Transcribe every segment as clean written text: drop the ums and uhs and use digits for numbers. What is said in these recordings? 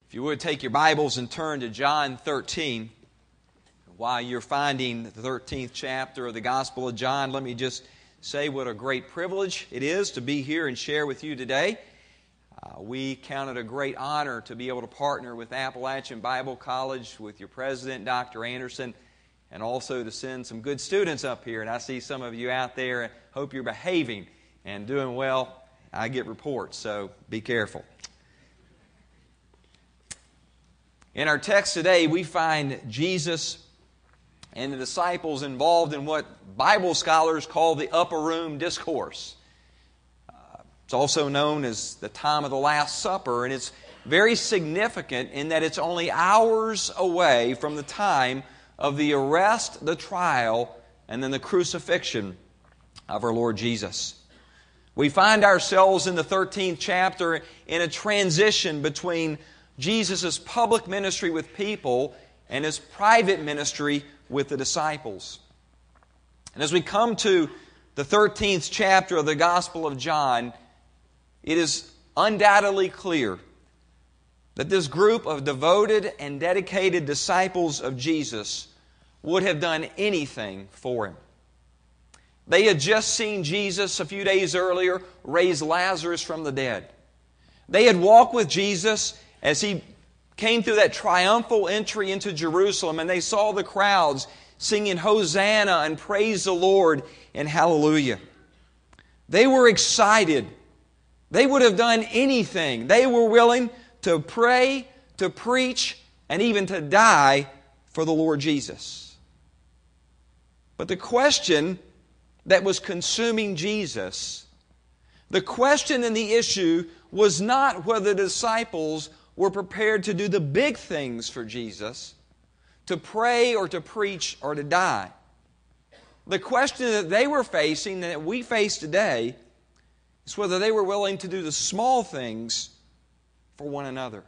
If you would take your Bibles and turn to John 13. While you're finding the 13th chapter of the Gospel of John, let me just say what a great privilege it is to be here and share with you today. We count it a great honor to be able to partner with Appalachian Bible College, with your president, Dr. Anderson, and also to send some good students up here. And I see some of you out there. I hope you're behaving and doing well. I get reports, so be careful. In our text today, we find Jesus and the disciples involved in what Bible scholars call the upper room discourse. It's also known as the time of the Last Supper, and it's very significant in that it's only hours away from the time of the arrest, the trial, and then the crucifixion of our Lord Jesus. We find ourselves in the 13th chapter in a transition between Jesus' public ministry with people and His private ministry with the disciples. And as we come to the 13th chapter of the Gospel of John, it is undoubtedly clear that this group of devoted and dedicated disciples of Jesus would have done anything for Him. They had just seen Jesus a few days earlier raise Lazarus from the dead. They had walked with Jesus as He came through that triumphal entry into Jerusalem, and they saw the crowds singing Hosanna and praise the Lord and hallelujah. They were excited. They would have done anything. They were willing to pray, to preach, and even to die for the Lord Jesus. But the question that was consuming Jesus, the question and the issue was not whether the disciples were prepared to do the big things for Jesus, to pray or to preach or to die. The question that they were facing, that we face today, is whether they were willing to do the small things for one another.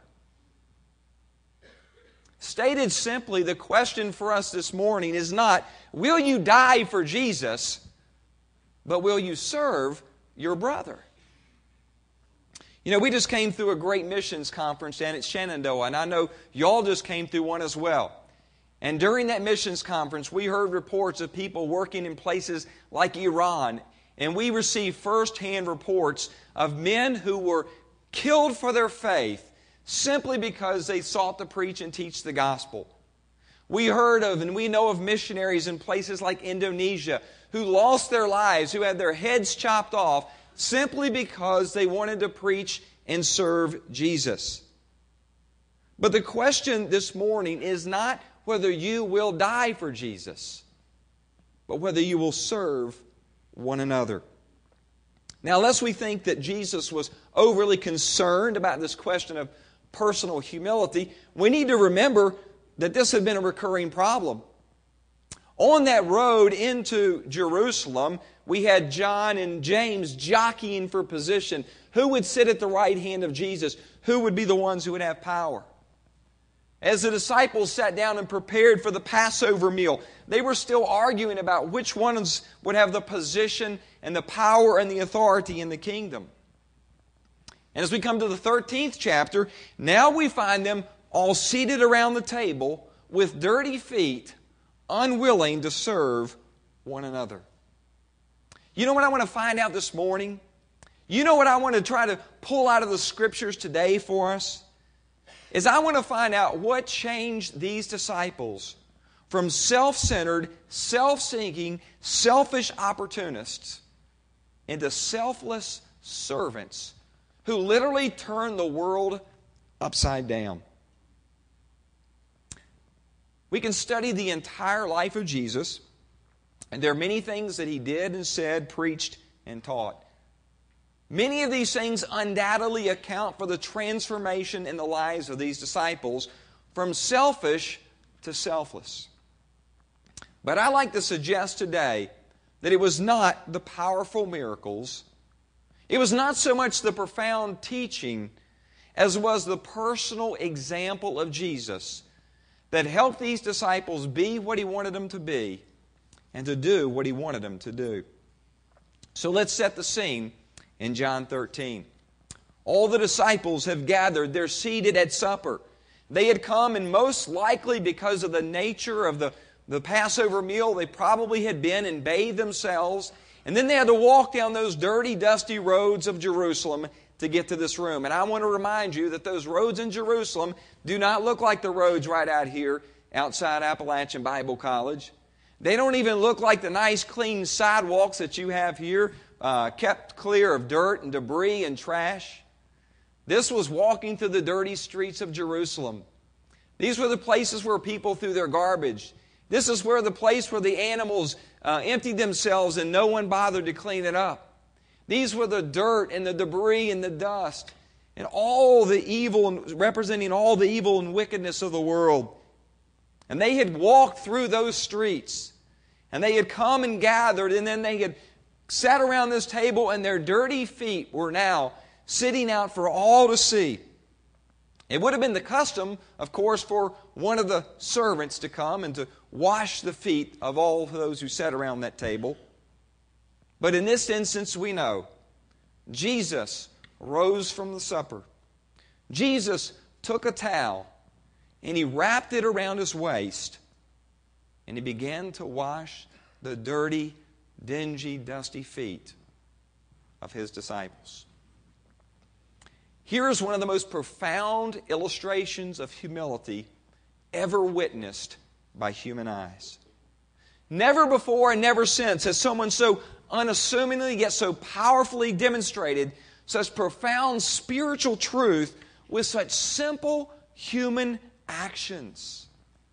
Stated simply, the question for us this morning is not, will you die for Jesus, but will you serve your brother? You know, we just came through a great missions conference down at Shenandoah, and I know y'all just came through one as well. And during that missions conference, we heard reports of people working in places like Iran, and we received firsthand reports of men who were killed for their faith simply because they sought to preach and teach the gospel. We heard of and we know of missionaries in places like Indonesia who lost their lives, who had their heads chopped off simply because they wanted to preach and serve Jesus. But the question this morning is not whether you will die for Jesus, but whether you will serve one another. Now, lest we think that Jesus was overly concerned about this question of personal humility, we need to remember that this had been a recurring problem. On that road into Jerusalem, we had John and James jockeying for position. Who would sit at the right hand of Jesus? Who would be the ones who would have power? As the disciples sat down and prepared for the Passover meal, they were still arguing about which ones would have the position and the power and the authority in the kingdom. And as we come to the 13th chapter, now we find them all seated around the table with dirty feet, unwilling to serve one another. You know what I want to find out this morning? You know what I want to try to pull out of the Scriptures today for us? Is I want to find out what changed these disciples from self-centered, self-seeking, selfish opportunists into selfless servants who literally turned the world upside down. We can study the entire life of Jesus, and there are many things that He did and said, preached, and taught. Many of these things undoubtedly account for the transformation in the lives of these disciples from selfish to selfless. But I like to suggest today that it was not the powerful miracles, it was not so much the profound teaching as was the personal example of Jesus that helped these disciples be what He wanted them to be and to do what He wanted them to do. So let's set the scene in John 13. All the disciples have gathered. They're seated at supper. They had come, and most likely because of the nature of the Passover meal, they probably had been and bathed themselves. And then they had to walk down those dirty, dusty roads of Jerusalem to get to this room. And I want to remind you that those roads in Jerusalem do not look like the roads right out here outside Appalachian Bible College. They don't even look like the nice, clean sidewalks that you have here, kept clear of dirt and debris and trash. This was walking through the dirty streets of Jerusalem. These were the places where people threw their garbage. This is where the place where the animals emptied themselves and no one bothered to clean it up. These were the dirt and the debris and the dust and all the evil, representing all the evil and wickedness of the world. And they had walked through those streets, and they had come and gathered, and then they had sat around this table, and their dirty feet were now sitting out for all to see. It would have been the custom, of course, for one of the servants to come and to wash the feet of all those who sat around that table. But in this instance, we know Jesus rose from the supper. Jesus took a towel and He wrapped it around His waist, and He began to wash the dirty, dingy, dusty feet of His disciples. Here is one of the most profound illustrations of humility ever witnessed by human eyes. Never before and never since has someone so unassumingly yet so powerfully demonstrated such profound spiritual truth with such simple human actions.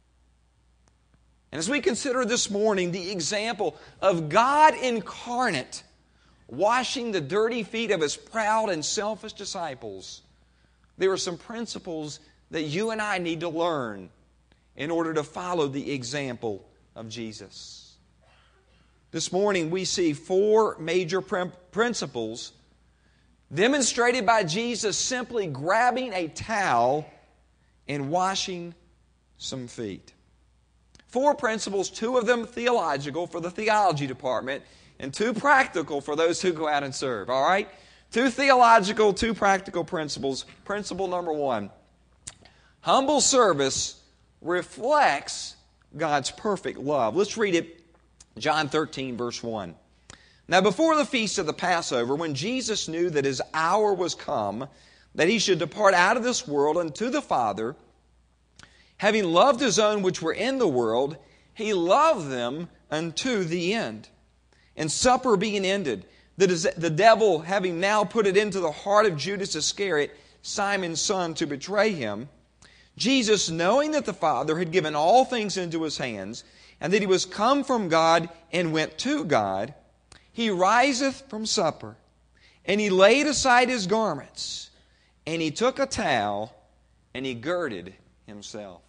And as we consider this morning the example of God incarnate washing the dirty feet of His proud and selfish disciples, there are some principles that you and I need to learn in order to follow the example of Jesus. This morning we see four major principles demonstrated by Jesus simply grabbing a towel and washing some feet. Four principles, two of them theological for the theology department, and two practical for those who go out and serve. All right? Two theological, two practical principles. Principle number one: humble service reflects God's perfect love. Let's read it, John 13, verse 1. Now before the feast of the Passover, when Jesus knew that His hour was come, that He should depart out of this world unto the Father, having loved His own which were in the world, He loved them unto the end. And supper being ended, the devil having now put it into the heart of Judas Iscariot, Simon's son, to betray Him, Jesus, knowing that the Father had given all things into His hands, and that He was come from God and went to God, He riseth from supper, and He laid aside His garments, and He took a towel, and He girded Himself.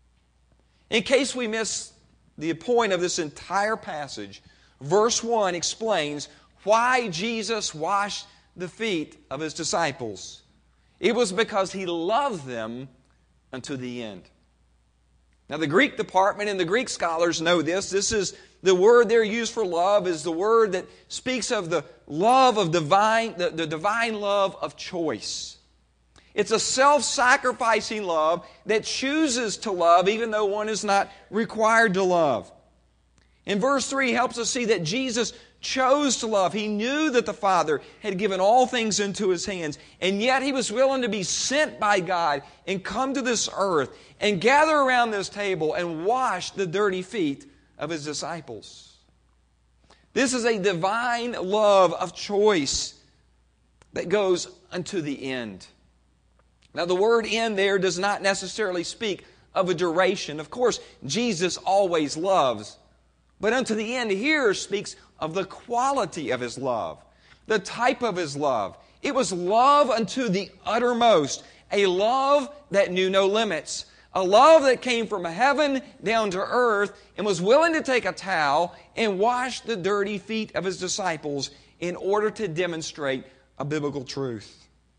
In case we miss the point of this entire passage, verse 1 explains why Jesus washed the feet of His disciples. It was because He loved them unto the end. Now the Greek department and the Greek scholars know this. This is the word they're used for love, is the word that speaks of the love of divine, the divine love of choice. It's a self-sacrificing love that chooses to love even though one is not required to love. In verse 3 helps us see that Jesus chose to love. He knew that the Father had given all things into His hands, and yet He was willing to be sent by God and come to this earth and gather around this table and wash the dirty feet of His disciples. This is a divine love of choice that goes unto the end. Now the word end there does not necessarily speak of a duration. Of course, Jesus always loves. But unto the end here speaks of the quality of His love, the type of His love. It was love unto the uttermost, a love that knew no limits, a love that came from heaven down to earth and was willing to take a towel and wash the dirty feet of His disciples in order to demonstrate a biblical truth.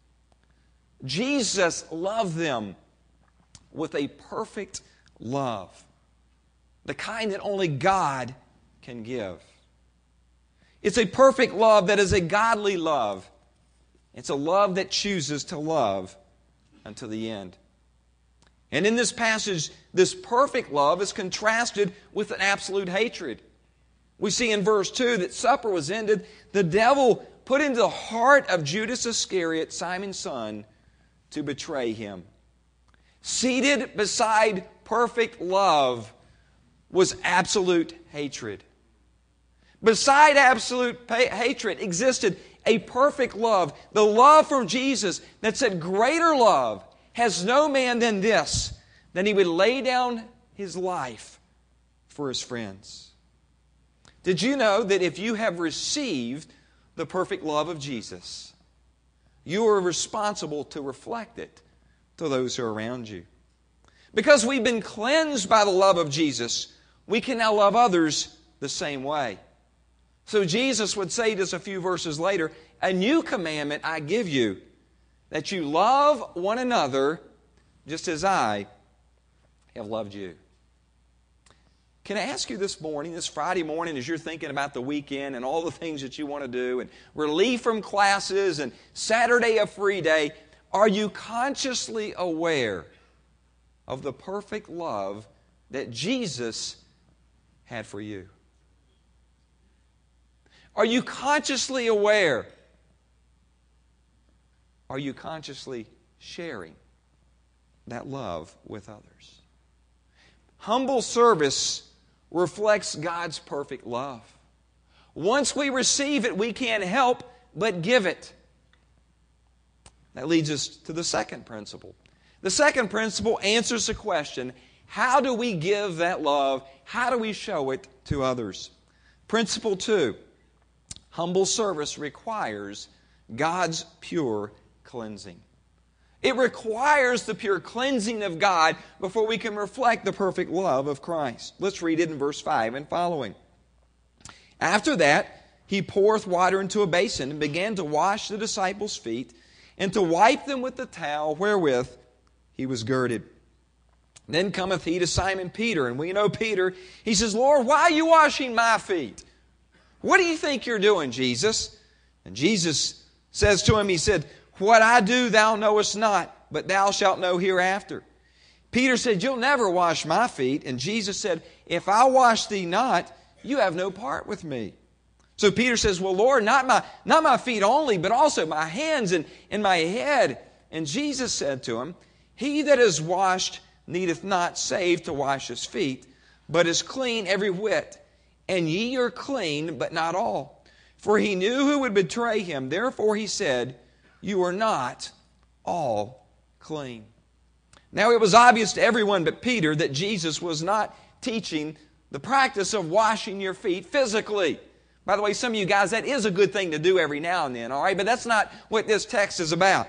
Jesus loved them with a perfect love, the kind that only God can give. It's a perfect love that is a godly love. It's a love that chooses to love unto the end. And in this passage, this perfect love is contrasted with an absolute hatred. We see in verse 2 that supper was ended. The devil put into the heart of Judas Iscariot, Simon's son, to betray him. Seated beside perfect love was absolute hatred. Beside absolute hatred existed a perfect love, the love from Jesus that said, greater love has no man than this, that he would lay down his life for his friends. Did you know that if you have received the perfect love of Jesus, you are responsible to reflect it to those who are around you? Because we've been cleansed by the love of Jesus, we can now love others the same way. So Jesus would say to us a few verses later, a new commandment I give you, that you love one another just as I have loved you. Can I ask you this morning, this Friday morning, as you're thinking about the weekend and all the things that you want to do, and relief from classes, and Saturday a free day, are you consciously aware of the perfect love that Jesus had for you? Are you consciously aware? Are you consciously sharing that love with others? Humble service reflects God's perfect love. Once we receive it, we can't help but give it. That leads us to the second principle. The second principle answers the question, how do we give that love? How do we show it to others? Principle 2, humble service requires God's pure cleansing. It requires the pure cleansing of God before we can reflect the perfect love of Christ. Let's read it in verse 5 and following. After that, he poureth water into a basin and began to wash the disciples' feet and to wipe them with the towel wherewith he was girded. Then cometh he to Simon Peter, and we know Peter. He says, Lord, why are you washing my feet? What do you think you're doing, Jesus? And Jesus says to him, he said, what I do thou knowest not, but thou shalt know hereafter. Peter said, you'll never wash my feet. And Jesus said, if I wash thee not, you have no part with me. So Peter says, well, Lord, not my feet only, but also my hands and my head. And Jesus said to him, he that is washed needeth not save to wash his feet, but is clean every whit. And ye are clean, but not all. For he knew who would betray him. Therefore he said, you are not all clean. Now it was obvious to everyone but Peter that Jesus was not teaching the practice of washing your feet physically. By the way, some of you guys, that is a good thing to do every now and then, all right? But that's not what this text is about.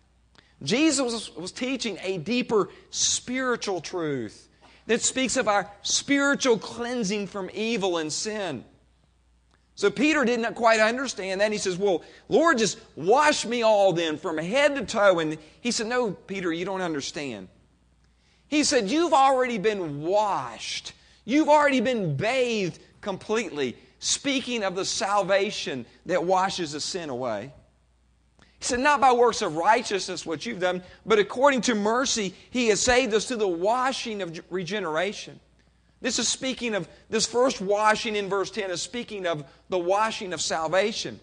Jesus was teaching a deeper spiritual truth that speaks of our spiritual cleansing from evil and sin. So Peter didn't quite understand that. He says, well, Lord, just wash me all then from head to toe. And he said, no, Peter, you don't understand. He said, you've already been washed. You've already been bathed completely. Speaking of the salvation that washes the sin away. He said, not by works of righteousness, what you've done, but according to mercy, he has saved us through the washing of regeneration. This is speaking of, this first washing in verse 10 is speaking of the washing of salvation.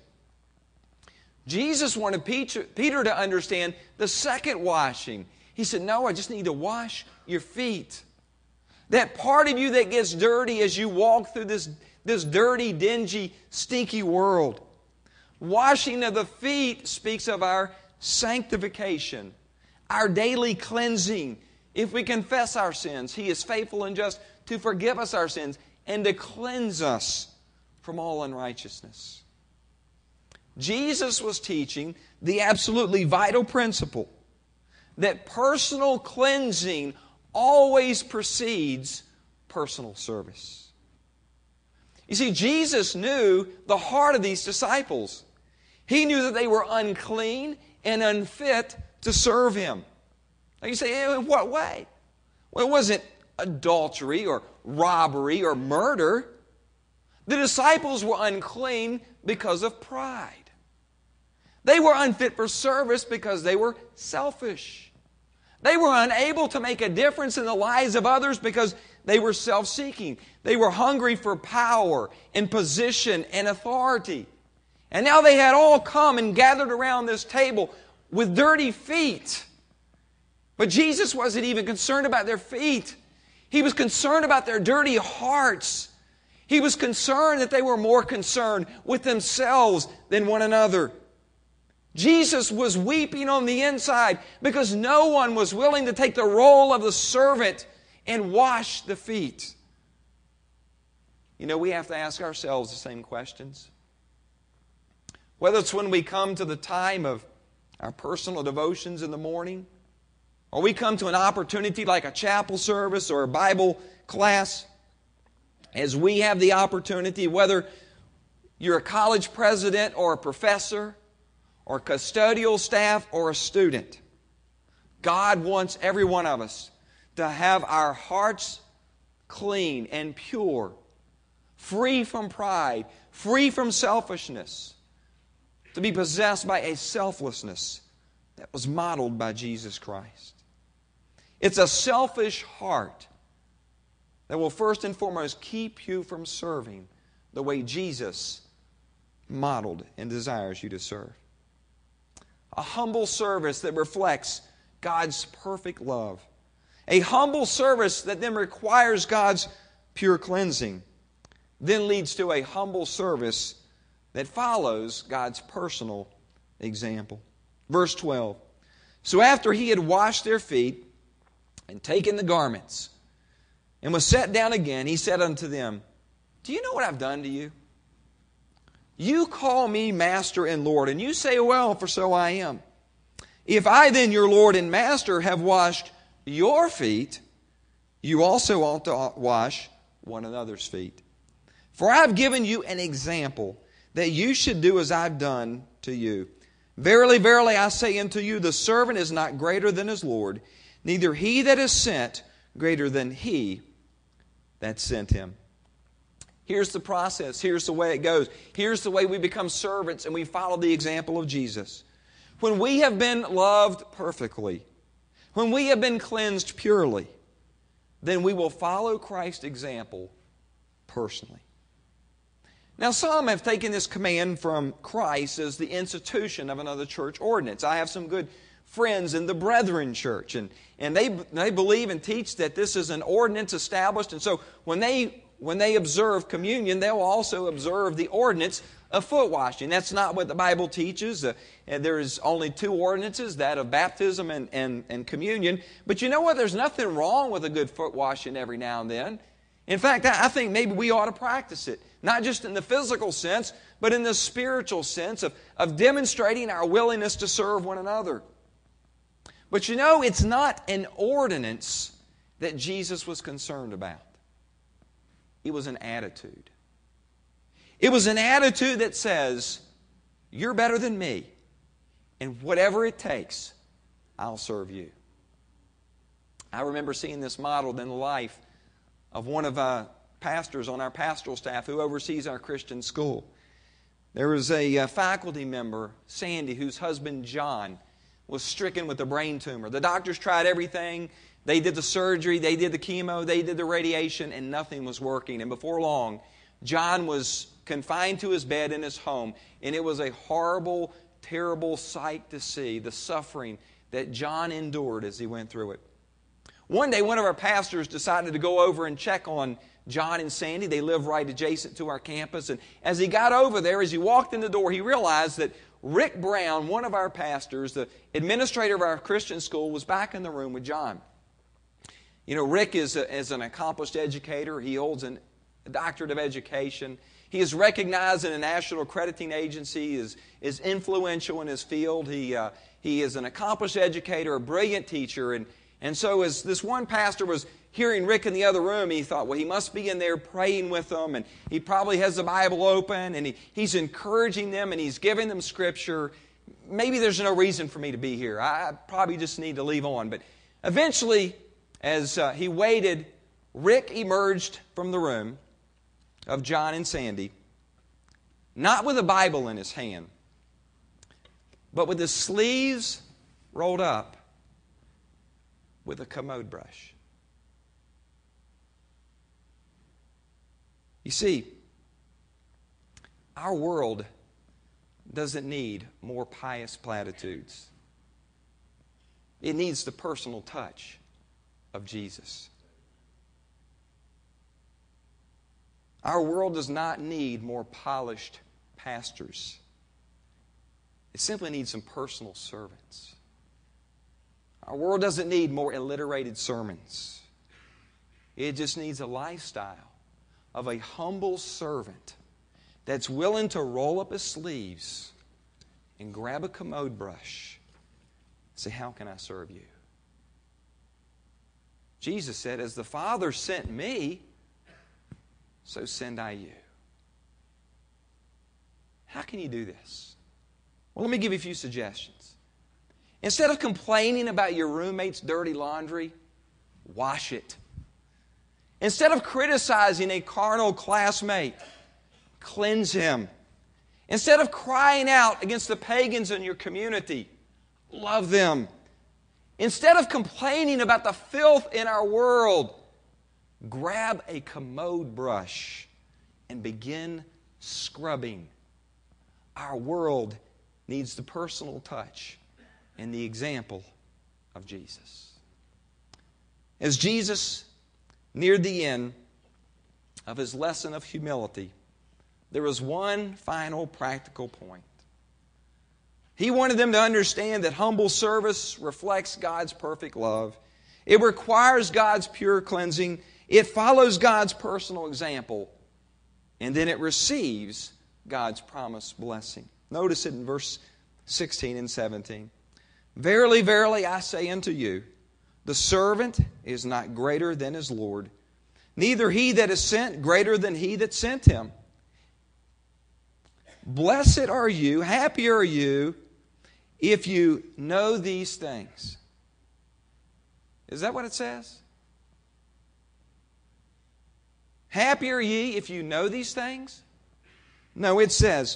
Jesus wanted Peter to understand the second washing. He said, no, I just need to wash your feet. That part of you that gets dirty as you walk through this dirty, dingy, stinky world. Washing of the feet speaks of our sanctification, our daily cleansing. If we confess our sins, He is faithful and just to forgive us our sins and to cleanse us from all unrighteousness. Jesus was teaching the absolutely vital principle that personal cleansing always precedes personal service. You see, Jesus knew the heart of these disciples. He knew that they were unclean and unfit to serve Him. Now you say, in what way? Well, it wasn't adultery or robbery or murder. The disciples were unclean because of pride. They were unfit for service because they were selfish. They were unable to make a difference in the lives of others because they were self-seeking. They were hungry for power and position and authority. And now they had all come and gathered around this table with dirty feet. But Jesus wasn't even concerned about their feet. He was concerned about their dirty hearts. He was concerned that they were more concerned with themselves than one another. Jesus was weeping on the inside because no one was willing to take the role of the servant and wash the feet. You know, we have to ask ourselves the same questions. Whether it's when we come to the time of our personal devotions in the morning, or we come to an opportunity like a chapel service or a Bible class, as we have the opportunity, whether you're a college president or a professor or custodial staff or a student, God wants every one of us to have our hearts clean and pure, free from pride, free from selfishness, to be possessed by a selflessness that was modeled by Jesus Christ. It's a selfish heart that will first and foremost keep you from serving the way Jesus modeled and desires you to serve. A humble service that reflects God's perfect love. A humble service that then requires God's pure cleansing. Then leads to a humble service that follows God's personal example. Verse 12. So after he had washed their feet and taken the garments and was set down again, he said unto them, do you know what I've done to you? You call me Master and Lord, and you say, well, for so I am. If I then, your Lord and Master, have washed your feet, you also ought to wash one another's feet. For I have given you an example that you should do as I've done to you. Verily, verily, I say unto you, the servant is not greater than his Lord, neither he that is sent greater than he that sent him. Here's the process. Here's the way it goes. Here's the way we become servants and we follow the example of Jesus. When we have been loved perfectly, when we have been cleansed purely, then we will follow Christ's example personally. Now, some have taken this command from Christ as the institution of another church ordinance. I have some good friends in the Brethren Church, and they believe and teach that this is an ordinance established, and so when they observe communion, they'll also observe the ordinance of foot washing. That's not what the Bible teaches. There's only two ordinances, that of baptism and communion. But you know what? There's nothing wrong with a good foot washing every now and then. In fact, I think maybe we ought to practice it. Not just in the physical sense, but in the spiritual sense of demonstrating our willingness to serve one another. But you know, it's not an ordinance that Jesus was concerned about. It was an attitude. It was an attitude that says, you're better than me, and whatever it takes, I'll serve you. I remember seeing this modeled in the life of one of our pastors on our pastoral staff who oversees our Christian school. There was a faculty member, Sandy, whose husband, John, was stricken with a brain tumor. The doctors tried everything. They did the surgery, they did the chemo, they did the radiation, and nothing was working. And before long, John was confined to his bed in his home, and it was a horrible, terrible sight to see, the suffering that John endured as he went through it. One day, one of our pastors decided to go over and check on John and Sandy. They live right adjacent to our campus. And as he got over there, as he walked in the door, he realized that Rick Brown, one of our pastors, the administrator of our Christian school, was back in the room with John. You know, Rick is an accomplished educator. He holds a doctorate of education. He is recognized in a national accrediting agency, is influential in his field. He is an accomplished educator, a brilliant teacher. And so as this one pastor was hearing Rick in the other room, he thought, well, he must be in there praying with them, and he probably has the Bible open, and he's encouraging them, and he's giving them Scripture. Maybe there's no reason for me to be here. I probably just need to leave on. But eventually, as he waited, Rick emerged from the room of John and Sandy, not with a Bible in his hand, but with his sleeves rolled up, with a commode brush. You see, our world doesn't need more pious platitudes. It needs the personal touch of Jesus. Our world does not need more polished pastors. It simply needs some personal servants. Our world doesn't need more alliterated sermons. It just needs a lifestyle of a humble servant that's willing to roll up his sleeves and grab a commode brush and say, how can I serve you? Jesus said, as the Father sent me, so send I you. How can you do this? Well, let me give you a few suggestions. Instead of complaining about your roommate's dirty laundry, wash it. Instead of criticizing a carnal classmate, cleanse him. Instead of crying out against the pagans in your community, love them. Instead of complaining about the filth in our world, grab a commode brush and begin scrubbing. Our world needs the personal touch and the example of Jesus. As Jesus neared the end of his lesson of humility, there was one final practical point. He wanted them to understand that humble service reflects God's perfect love. It requires God's pure cleansing. It follows God's personal example. And then it receives God's promised blessing. Notice it in verse 16 and 17. Verily, verily, I say unto you, the servant is not greater than his Lord, neither he that is sent greater than he that sent him. Blessed are you, happy are you, if you know these things. Is that what it says? Happy are ye if you know these things? No, it says,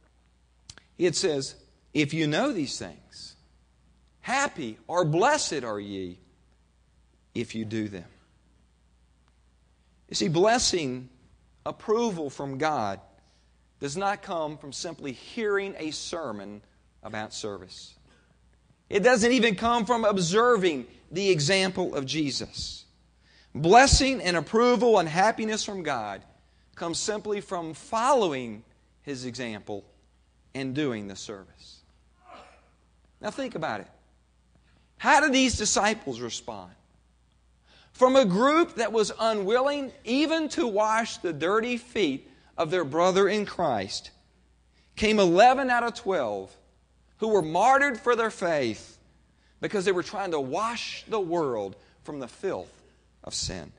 if you know these things. Happy or blessed are ye if you do them. You see, blessing, approval from God, does not come from simply hearing a sermon about service. It doesn't even come from observing the example of Jesus. Blessing and approval and happiness from God comes simply from following His example and doing the service. Now think about it. How did these disciples respond? From a group that was unwilling even to wash the dirty feet of their brother in Christ, came 11 out of 12 who were martyred for their faith because they were trying to wash the world from the filth of sin.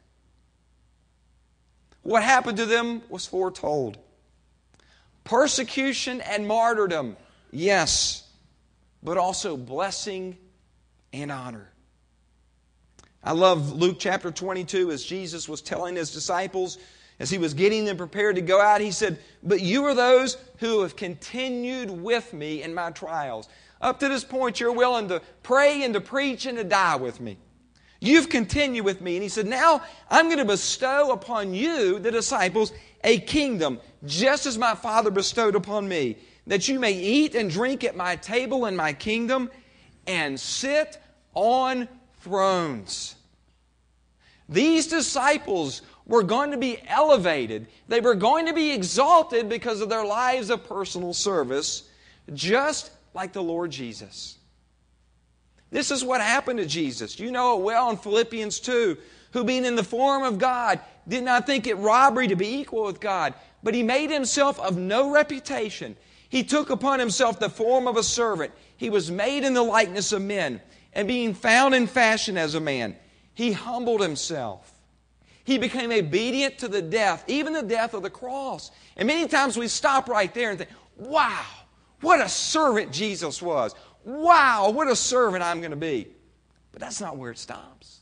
What happened to them was foretold. Persecution and martyrdom, yes, but also blessing and honor. I love Luke chapter 22 as Jesus was telling His disciples, as He was getting them prepared to go out, He said, but you are those who have continued with me in my trials. Up to this point, you're willing to pray and to preach and to die with me. You've continued with me. And He said, now I'm going to bestow upon you, the disciples, a kingdom, just as my Father bestowed upon me, that you may eat and drink at my table in my kingdom and sit on thrones. These disciples were going to be elevated. They were going to be exalted because of their lives of personal service, just like the Lord Jesus. This is what happened to Jesus. You know it well in Philippians 2, who being in the form of God, did not think it robbery to be equal with God, but He made Himself of no reputation. He took upon Himself the form of a servant. He was made in the likeness of men, and being found in fashion as a man, He humbled Himself. He became obedient to the death, even the death of the cross. And many times we stop right there and think, wow, what a servant Jesus was. Wow, what a servant I'm going to be. But that's not where it stops.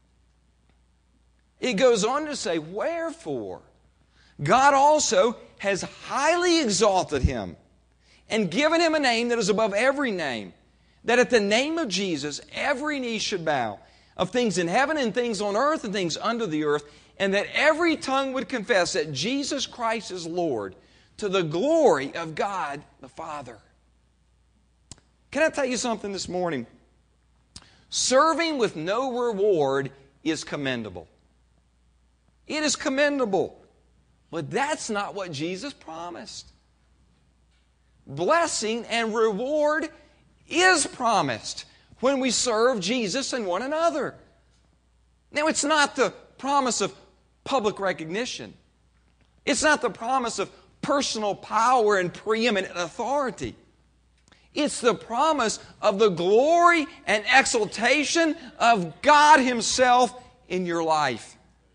It goes on to say, wherefore, God also has highly exalted Him and given Him a name that is above every name, that at the name of Jesus every knee should bow, of things in heaven and things on earth and things under the earth, and that every tongue would confess that Jesus Christ is Lord, to the glory of God the Father. Can I tell you something this morning? Serving with no reward is commendable. It is commendable. But that's not what Jesus promised. Blessing and reward is promised when we serve Jesus and one another. Now, it's not the promise of public recognition. It's not the promise of personal power and preeminent authority. It's the promise of the glory and exaltation of God Himself in your life.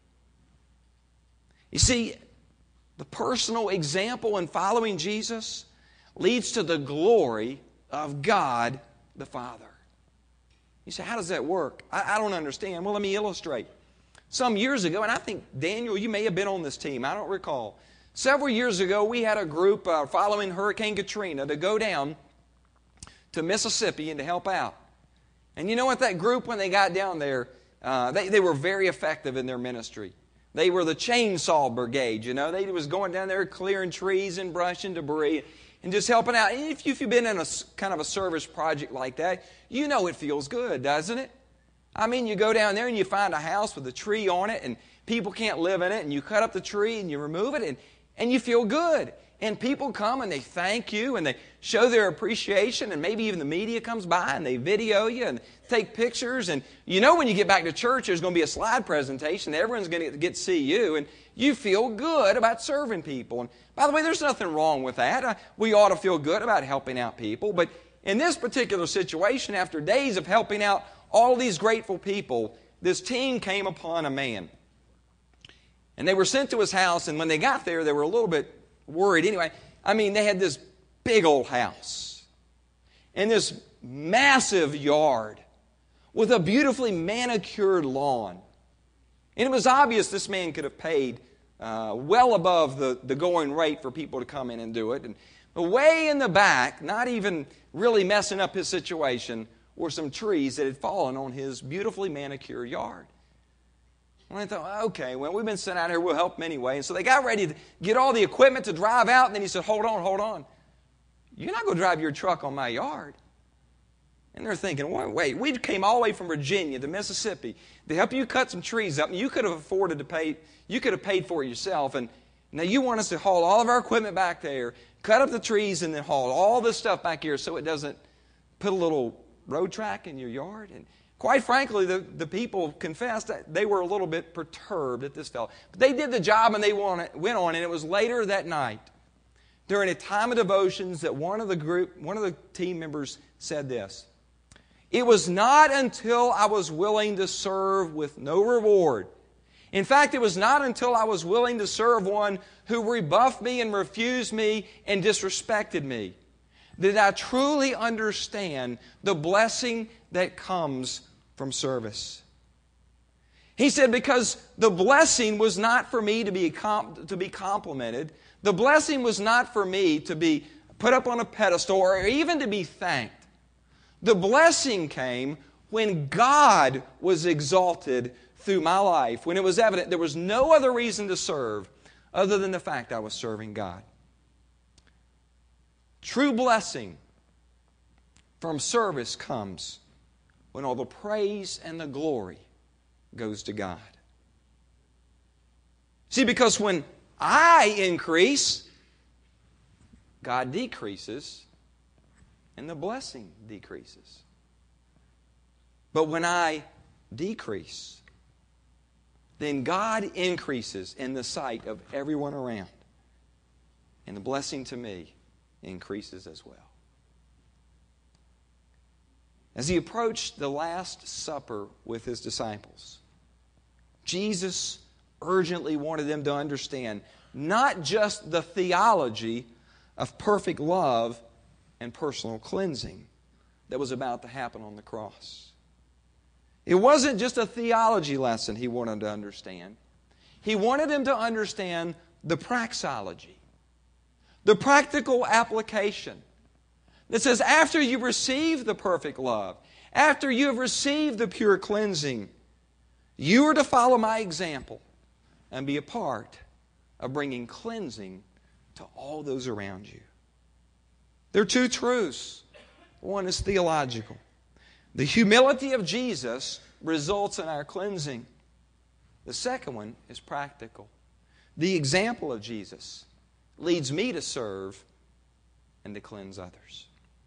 You see, the personal example in following Jesus leads to the glory of God the Father. You say, how does that work? I don't understand. Well, let me illustrate. Some years ago, and I think, Daniel, you may have been on this team. I don't recall. Several years ago, we had a group following Hurricane Katrina to go down to Mississippi and to help out. And you know what? That group, when they got down there, they were very effective in their ministry. They were the chainsaw brigade, you know. They was going down there clearing trees and brush and debris and just helping out. And if you've been in a kind of a service project like that, you know it feels good, doesn't it? I mean, you go down there and you find a house with a tree on it and people can't live in it, and you cut up the tree and you remove it and you feel good. And people come and they thank you and they show their appreciation, and maybe even the media comes by and they video you and take pictures. And you know when you get back to church there's going to be a slide presentation. Everyone's going to get to see you, and you feel good about serving people. And by the way, there's nothing wrong with that. We ought to feel good about helping out people. But in this particular situation, after days of helping out all these grateful people, this team came upon a man. And they were sent to his house, and when they got there, they were a little bit worried. Anyway, I mean, they had this big old house and this massive yard with a beautifully manicured lawn. And it was obvious this man could have paid well above the going rate for people to come in and do it. And way in the back, not even really messing up his situation, were some trees that had fallen on his beautifully manicured yard. And I thought, okay, well, we've been sent out here, we'll help them anyway. And so they got ready to get all the equipment to drive out, and then he said, hold on. You're not going to drive your truck on my yard. And they're thinking, wait, we came all the way from Virginia to Mississippi to help you cut some trees up, and you could have afforded to pay, you could have paid for it yourself, and now you want us to haul all of our equipment back there, cut up the trees, and then haul all this stuff back here so it doesn't put a little road track in your yard. And quite frankly, the people confessed that they were a little bit perturbed at this fellow. But they did the job and they went on, and it was later that night, during a time of devotions, that one of the team members said this: "It was not until I was willing to serve with no reward. In fact, it was not until I was willing to serve one who rebuffed me and refused me and disrespected me that I truly understand the blessing that comes from service." He said, because the blessing was not for me to be complimented. The blessing was not for me to be put up on a pedestal or even to be thanked. The blessing came when God was exalted through my life, when it was evident there was no other reason to serve other than the fact I was serving God. True blessing from service comes when all the praise and the glory goes to God. See, because when I increase, God decreases, and the blessing decreases. But when I decrease, then God increases in the sight of everyone around, and the blessing to me increases as well. As he approached the Last Supper with his disciples, Jesus urgently wanted them to understand not just the theology of perfect love and personal cleansing that was about to happen on the cross. It wasn't just a theology lesson he wanted to understand. He wanted them to understand the praxology, the practical application that says after you receive the perfect love, After you have received the pure cleansing, you are to follow my example and be a part of bringing cleansing to all those around you. There are two truths. One is theological. The humility of Jesus results in our cleansing. The second one is practical. The example of Jesus leads me to serve and to cleanse others.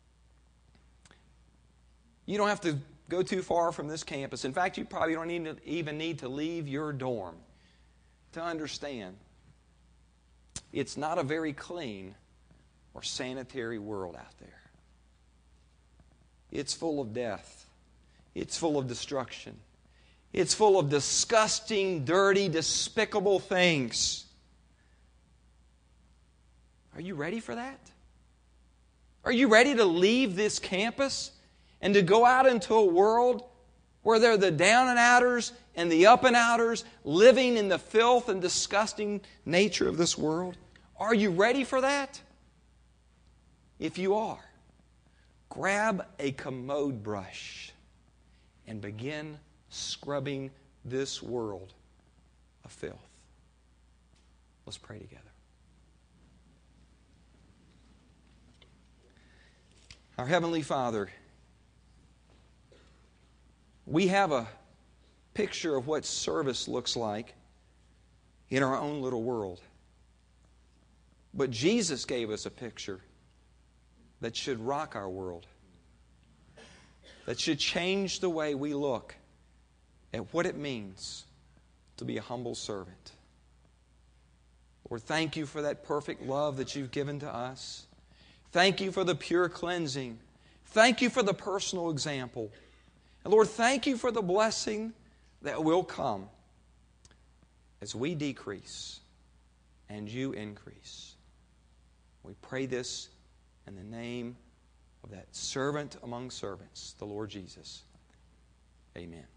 You don't have to go too far from this campus. In fact, you probably don't even need to leave your dorm to understand it's not a very clean or sanitary world out there. It's full of death. It's full of destruction. It's full of disgusting, dirty, despicable things. Are you ready for that? Are you ready to leave this campus and to go out into a world where there are the down and outers and the up and outers living in the filth and disgusting nature of this world? Are you ready for that? If you are, grab a commode brush and begin scrubbing this world of filth. Let's pray together. Our Heavenly Father, we have a picture of what service looks like in our own little world. But Jesus gave us a picture that should rock our world, that should change the way we look at what it means to be a humble servant. Lord, thank you for that perfect love that you've given to us. Thank you for the pure cleansing. Thank you for the personal example. And Lord, thank you for the blessing that will come as we decrease and you increase. We pray this in the name of that servant among servants, the Lord Jesus. Amen.